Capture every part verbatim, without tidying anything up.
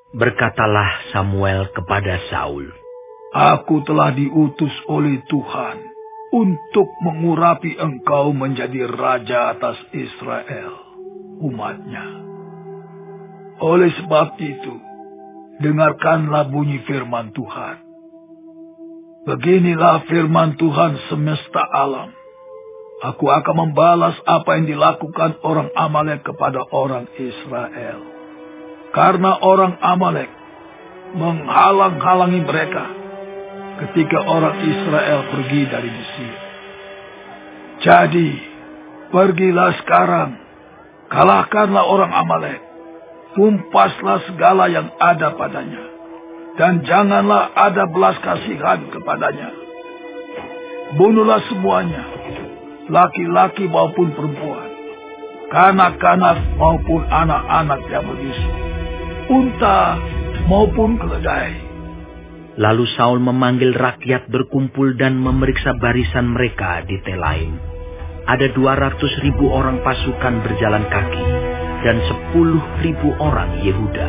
Berkatalah Samuel kepada Saul, Aku telah diutus oleh Tuhan untuk mengurapi engkau menjadi raja atas Israel, umatnya. Oleh sebab itu, dengarkanlah bunyi firman Tuhan. Beginilah firman Tuhan semesta alam. Aku akan membalas apa yang dilakukan orang Amalek kepada orang Israel. Karena orang Amalek menghalang-halangi mereka ketika orang Israel pergi dari Mesir. Jadi, pergilah sekarang, kalahkanlah orang Amalek, tumpaslah segala yang ada padanya, dan janganlah ada belas kasihan kepadanya. Bunuhlah semuanya, laki-laki maupun perempuan, kanak-kanak maupun anak-anak yang berbisu, unta maupun keledai. Lalu Saul memanggil rakyat berkumpul dan memeriksa barisan mereka di Telaim. Ada dua ratus ribu orang pasukan berjalan kaki dan sepuluh ribu orang Yehuda.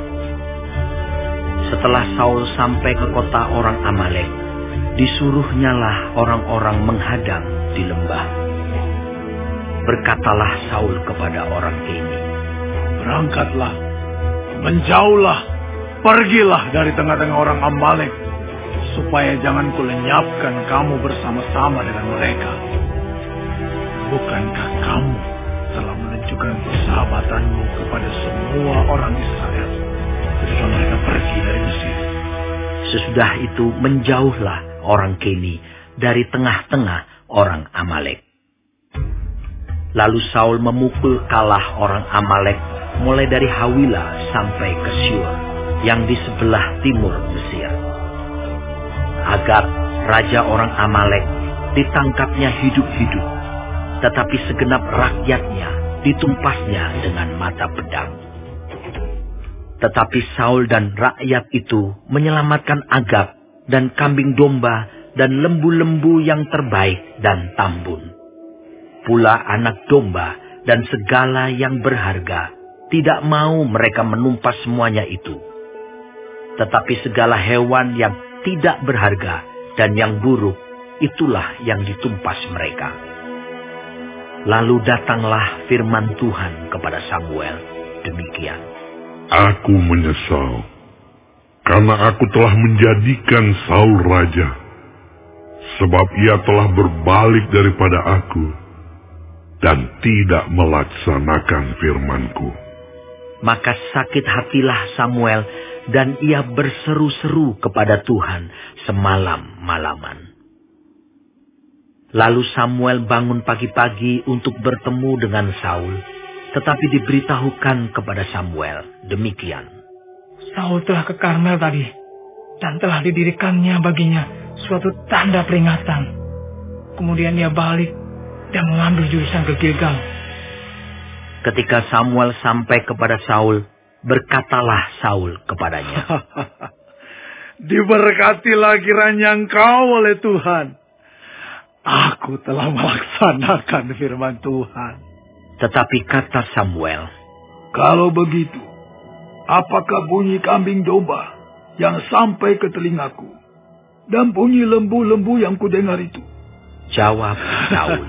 Setelah Saul sampai ke kota orang Amalek, disuruhnyalah orang-orang menghadang di lembah. Berkatalah Saul kepada orang Keni, Berangkatlah, menjauhlah, pergilah dari tengah-tengah orang Amalek, supaya jangan kulenyapkan kamu bersama-sama dengan mereka. Bukankah kamu telah menunjukkan persahabatanmu kepada semua orang Israel ketika mereka pergi dari Mesir? Sesudah itu menjauhlah orang Keni dari tengah-tengah orang Amalek. Lalu Saul memukul kalah orang Amalek mulai dari Hawila sampai ke Syur yang di sebelah timur Mesir. Agag, raja orang Amalek, ditangkapnya hidup-hidup, tetapi segenap rakyatnya ditumpasnya dengan mata pedang. Tetapi Saul dan rakyat itu menyelamatkan Agag dan kambing domba dan lembu-lembu yang terbaik dan tambun. Pula anak domba dan segala yang berharga, tidak mau mereka menumpas semuanya itu. Tetapi segala hewan yang tidak berharga dan yang buruk, itulah yang ditumpas mereka. Lalu datanglah firman Tuhan kepada Samuel demikian. Aku menyesal, karena aku telah menjadikan Saul raja, sebab ia telah berbalik daripada aku, dan tidak melaksanakan firman-Ku. Maka sakit hatilah Samuel, dan ia berseru-seru kepada Tuhan semalam-malaman. Lalu Samuel bangun pagi-pagi untuk bertemu dengan Saul, tetapi diberitahukan kepada Samuel demikian. Saul telah ke Karmel tadi, dan telah didirikannya baginya suatu tanda peringatan. Kemudian ia balik dan mengambil jurusan ke Gilgal. Ketika Samuel sampai kepada Saul, berkatalah Saul kepadanya, Diberkatilah kiranya engkau oleh Tuhan. Aku telah melaksanakan firman Tuhan. Tetapi kata Samuel, Kalau begitu, apakah bunyi kambing domba yang sampai ke telingaku, dan bunyi lembu-lembu yang kudengar itu? Jawab Saul,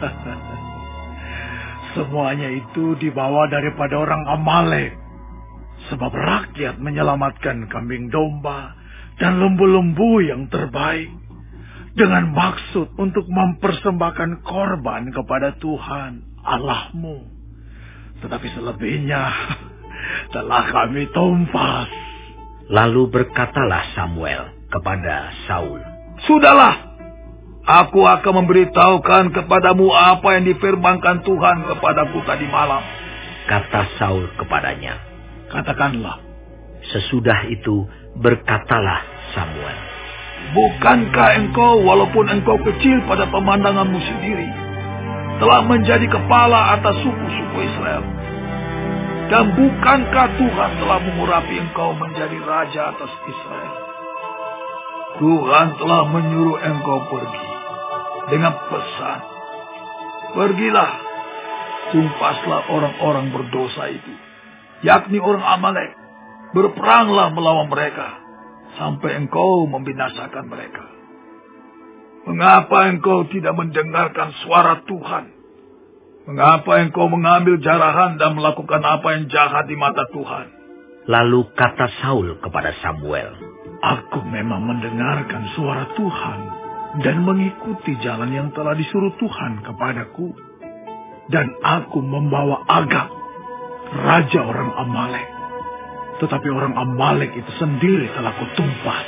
Semuanya itu dibawa daripada orang Amalek, sebab rakyat menyelamatkan kambing domba dan lembu-lembu yang terbaik, dengan maksud untuk mempersembahkan korban kepada Tuhan Allahmu. Tetapi selebihnya telah kami tumpas. Lalu berkatalah Samuel kepada Saul, Sudahlah, aku akan memberitahukan kepadamu apa yang difirmankan Tuhan kepadaku tadi malam. Kata Saul kepadanya. Katakanlah. Sesudah itu berkatalah Samuel, Bukankah engkau, walaupun engkau kecil pada pemandanganmu sendiri, telah menjadi kepala atas suku-suku Israel? Dan bukankah Tuhan telah mengurapi engkau menjadi raja atas Israel? Tuhan telah menyuruh engkau pergi dengan pesan, Pergilah, tumpaslah orang-orang berdosa itu, yakni orang Amalek, berperanglah melawan mereka, sampai engkau membinasakan mereka. Mengapa engkau tidak mendengarkan suara Tuhan? Mengapa engkau mengambil jarahan dan melakukan apa yang jahat di mata Tuhan? Lalu kata Saul kepada Samuel, Aku memang mendengarkan suara Tuhan dan mengikuti jalan yang telah disuruh Tuhan kepadaku. Dan aku membawa Agag, raja orang Amalek. Tetapi orang Amalek itu sendiri telah kutumpas.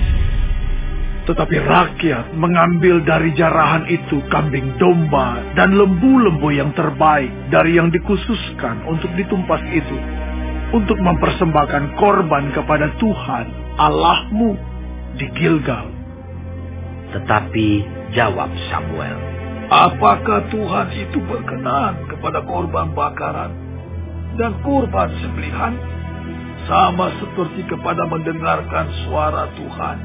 Tetapi rakyat mengambil dari jarahan itu kambing domba dan lembu-lembu yang terbaik dari yang dikhususkan untuk ditumpas itu, untuk mempersembahkan korban kepada Tuhan Allahmu di Gilgal. Tetapi jawab Samuel, Apakah Tuhan itu berkenan kepada korban bakaran dan korban sembelihan, sama seperti kepada mendengarkan suara Tuhan?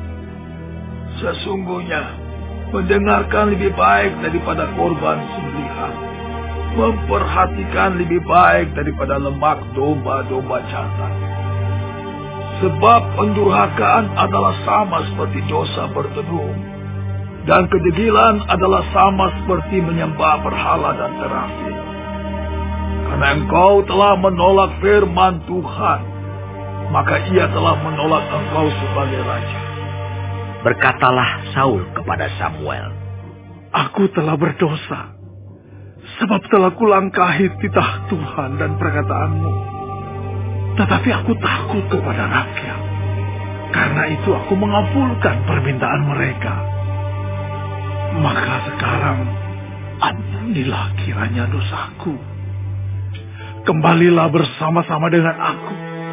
Sesungguhnya, mendengarkan lebih baik daripada korban sembelihan, memperhatikan lebih baik daripada lemak domba-domba jantan. Sebab pendurhakaan adalah sama seperti dosa bertenung, dan kedegilan adalah sama seperti menyembah berhala dan terakhir. Karena engkau telah menolak firman Tuhan, maka ia telah menolak engkau sebagai raja. Berkatalah Saul kepada Samuel, Aku telah berdosa, sebab telah kulangkahi titah Tuhan dan perkataanmu. Tetapi aku takut kepada rakyat, karena itu aku mengabulkan permintaan mereka. Maka sekarang, ampunilah kiranya dosaku. Kembalilah bersama-sama dengan aku,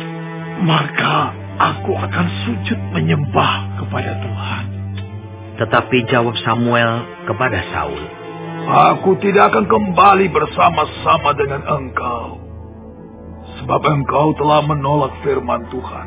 maka aku akan sujud menyembah kepada Tuhan. Tetapi jawab Samuel kepada Saul, Aku tidak akan kembali bersama-sama dengan engkau, sebab engkau telah menolak firman Tuhan.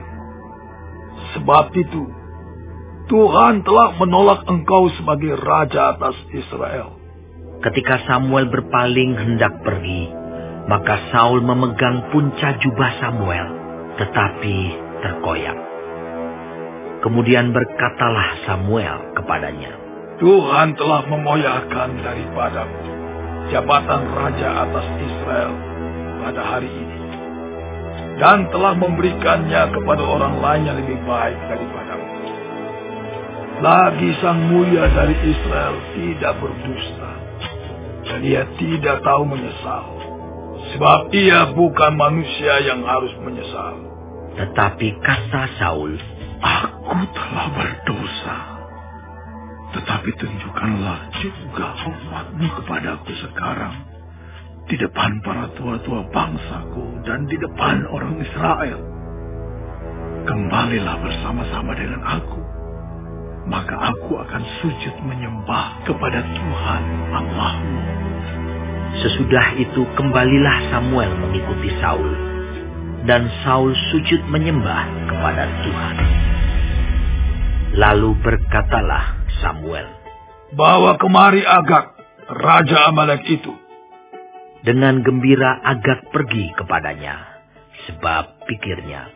Sebab itu, Tuhan telah menolak engkau sebagai raja atas Israel. Ketika Samuel berpaling hendak pergi, maka Saul memegang punca jubah Samuel, tetapi terkoyak. Kemudian berkatalah Samuel kepadanya, Tuhan telah memoyahkan daripadamu jabatan raja atas Israel pada hari ini, dan telah memberikannya kepada orang lain yang lebih baik daripadamu. Lagi sang mulia dari Israel tidak berdusta, dan ia tidak tahu menyesal, sebab ia bukan manusia yang harus menyesal. Tetapi kata Saul, Aku telah berdosa, tetapi tunjukkanlah juga hormat-Mu kepadaku sekarang, di depan para tua-tua bangsaku dan di depan orang Israel. Kembalilah bersama-sama dengan aku, maka aku akan sujud menyembah kepada Tuhan Allahmu. Sesudah itu kembalilah Samuel mengikuti Saul, dan Saul sujud menyembah kepada Tuhan. Lalu berkatalah Samuel, Bawa kemari Agag, raja Amalek itu. Dengan gembira Agag pergi kepadanya, sebab pikirnya,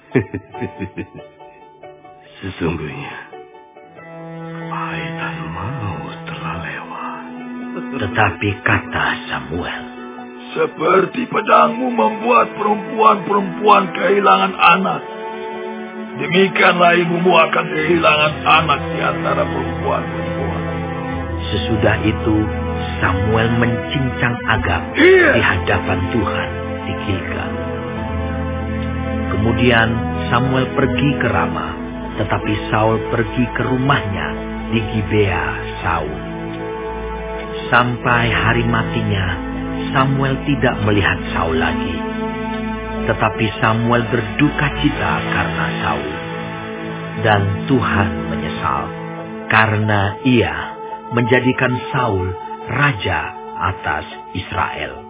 Sesungguhnya, pahit dan maut telah lewat. Tetapi kata Samuel, Seperti pedangmu membuat perempuan-perempuan kehilangan anak, demikianlah ibumu akan kehilangan anak di antara perempuan-perempuan. Sesudah itu Samuel mencincang Agag Iya. di hadapan Tuhan di Gilgal. Kemudian Samuel pergi ke Rama, tetapi Saul pergi ke rumahnya di Gibea Saul. Sampai hari matinya, Samuel tidak melihat Saul lagi. Tetapi Samuel berduka cita karena Saul. Dan Tuhan menyesal karena ia menjadikan Saul raja atas Israel.